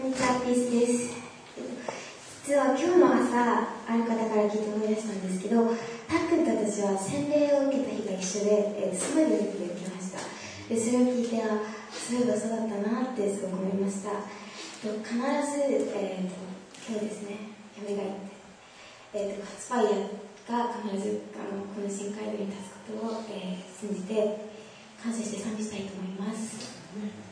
こんにちは、ピースです。実は今日の朝、ある方から聞いて思い出したんですけど、たっくんと私は洗礼を受けた日が一緒で、スマイルの日で受けました。で、それを聞いて、そういえばそうだったなってすごく思いました。必ず、今日ですね、やめがいって、スパイアが必ずこの新街道に立つことを、信じて、感謝して賛美したいと思います。